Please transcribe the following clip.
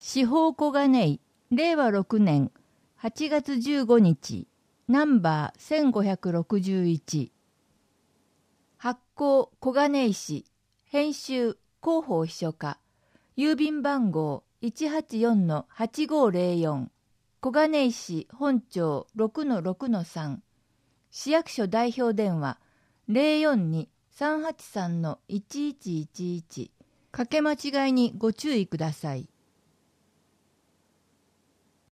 司法小金井令和6年8月15日ナンバー1561発行小金井市編集広報秘書課郵便番号 184-8504 小金井市本町 6-6-3 市役所代表電話 042-383-1111 かけ間違いにご注意ください。